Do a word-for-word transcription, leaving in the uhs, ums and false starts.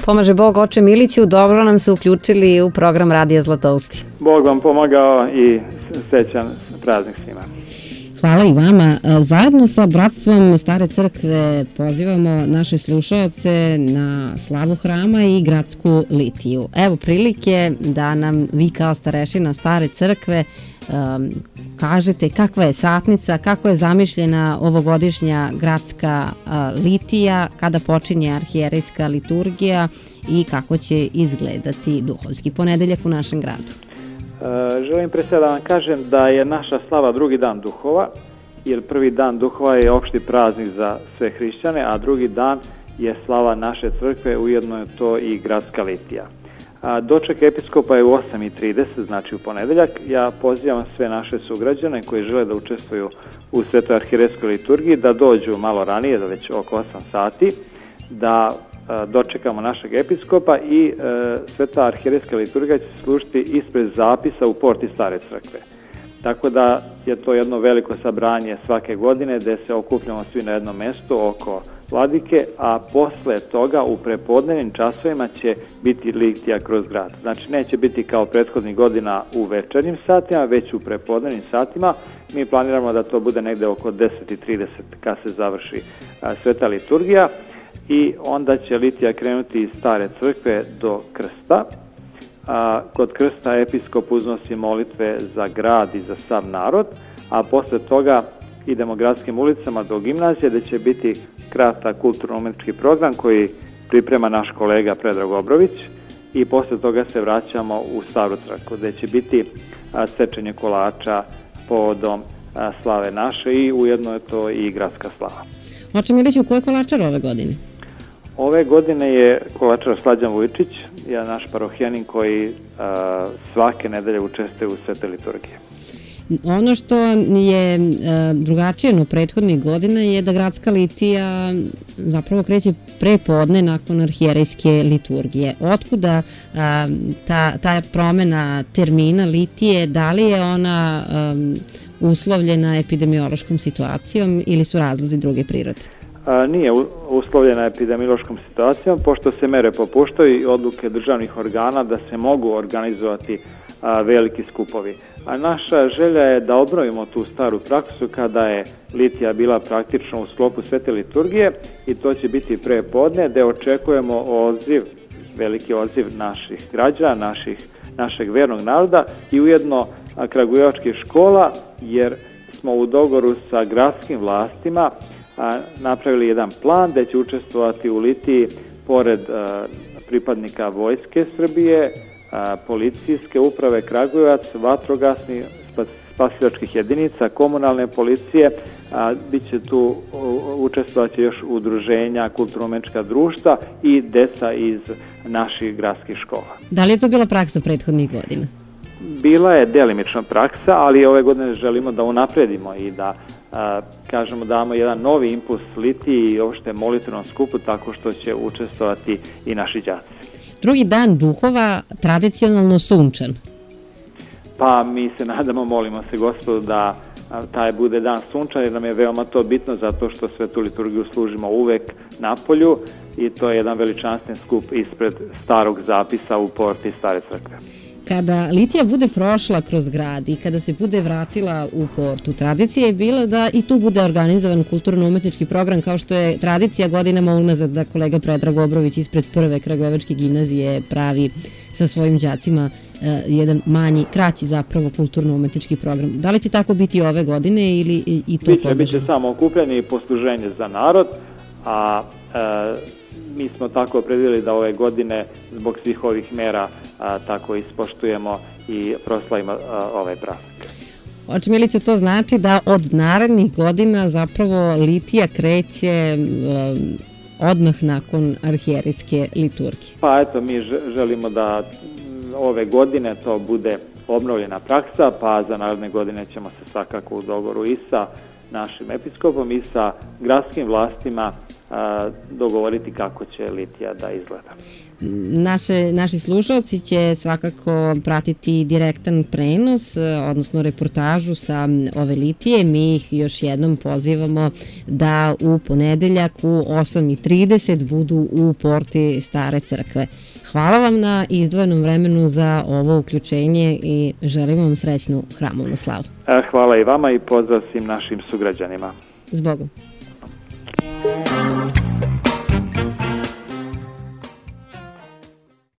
Pomaže Bog oče Miliću, dobro nam se uključili u program Radija Zlatousti. Bog vam pomagao i srećan praznik svima. Hvala i vama. Zajedno sa Bratstvom Stare crkve pozivamo naše slušaoce na slavu hrama i gradsku litiju. Evo prilike da nam vi kao starešina Stare crkve um, kažete kakva je satnica, kako je zamišljena ovogodišnja gradska uh, litija, kada počinje arhijerejska liturgija i kako će izgledati duhovski ponedeljak u našem gradu. Želim pre svega da vam kažem da je naša slava drugi dan duhova, jer prvi dan duhova je opšti praznik za sve hrišćane, a drugi dan je slava naše crkve, ujedno je to i gradska litija. Doček episkopa je u osam i trideset, znači u ponedeljak. Ja pozivam sve naše sugrađane koji žele da učestvuju u svetoj arhijerejskoj liturgiji da dođu malo ranije, da već oko osam sati, da dočekamo našeg episkopa i e, sveta arhijerejska liturgija će služiti ispred zapisa u porti Stare crkve. Tako da je to jedno veliko sabranje svake godine gde se okupljamo svi na jednom mestu oko vladike, a posle toga u prepodnevnim časovima će biti litija kroz grad. Znači neće biti kao prethodnih godina u večernjim satima, već u prepodnevnim satima. Mi planiramo da to bude negde oko deset i trideset kad se završi a, sveta liturgija. I onda će litija krenuti iz Stare crkve do krsta. A, kod krsta episkop uznosi molitve za grad i za sav narod, a posle toga idemo gradskim ulicama do gimnazije gde će biti kratak kulturno-umetnički program koji priprema naš kolega Predrag Obrović i posle toga se vraćamo u Staru crkvu gde će biti a, sečenje kolača povodom a, slave naše i ujedno je to i gradska slava. Oče Miliću, ko je kolačar ove godine? Ove godine je kolačar Slađan Vujčić, je naš parohijanin koji a, svake nedelje učestvuje u svete liturgije. Ono što je a, drugačije no prethodnih godina je da gradska litija zapravo kreće prepodne nakon arhijerejske liturgije. Otkuda a, ta, ta promena termina litije, da li je ona a, uslovljena epidemiološkom situacijom ili su razlozi druge prirode? A, nije uslovljena epidemiološkom situacijom, pošto se mere popuštaju i odluke državnih organa da se mogu organizovati a, veliki skupovi. A naša želja je da obnovimo tu staru praksu kada je litija bila praktično u sklopu svete liturgije i to će biti pre podne gde očekujemo odziv, veliki odziv naših građana, naših, našeg vernog naroda i ujedno kragujevačkih škola, jer smo u dogovoru sa gradskim vlastima a, napravili jedan plan gde će učestvovati u litiji pored a, pripadnika Vojske Srbije, a, policijske uprave Kragujevac, vatrogasnih spasilačkih jedinica, komunalne policije, a, bit će tu učestvovat će još udruženja, kulturno-umetnička društva i deca iz naših gradskih škola. Da li je to bila praksa prethodnih godina? Bila je delimična praksa, ali ove godine želimo da unapredimo i da a, kažemo damo jedan novi impuls litiji i uopšte molitvenom skupu tako što će učestvovati i naši đaci. Drugi dan duhova tradicionalno sunčan. Pa mi se nadamo, molimo se Gospodu da taj bude dan sunčan jer nam je veoma to bitno zato što svetu liturgiju služimo uvek na polju i to je jedan veličanstven skup ispred starog zapisa u porti Stare crkve. Kada litija bude prošla kroz grad i kada se bude vratila u portu, tradicija je bila da i tu bude organizovan kulturno-umetnički program kao što je tradicija godinama unazad da kolega Predrag Obrović ispred prve kragujevačke gimnazije pravi sa svojim đacima eh, jedan manji, kraći zapravo kulturno-umetnički program. Da li će tako biti ove godine ili i, i to podržava? Biće, biće samo okupljanje i posluženje za narod, a e, mi smo tako opredili da ove godine zbog svih ovih mera a, tako ispoštujemo i proslavimo a, ovaj praznik. Oče Miliću, to znači da od narednih godina zapravo litija kreće um, odmah nakon arhijerejske liturgije. Pa eto, mi želimo da ove godine to bude obnovljena praksa, pa za naredne godine ćemo se svakako u dogovoru i sa našim episkopom i sa gradskim vlastima dogovoriti kako će litija da izgleda. Naše, naši slušalci će svakako pratiti direktan prenos, odnosno reportažu sa ove litije. Mi ih još jednom pozivamo da u ponedeljak u osam i trideset budu u porti Stare crkve. Hvala vam na izdvojenom vremenu za ovo uključenje i želim vam srećnu hramovnu slavu. Hvala i vama i pozdrav svim našim sugrađanima. S Bogom.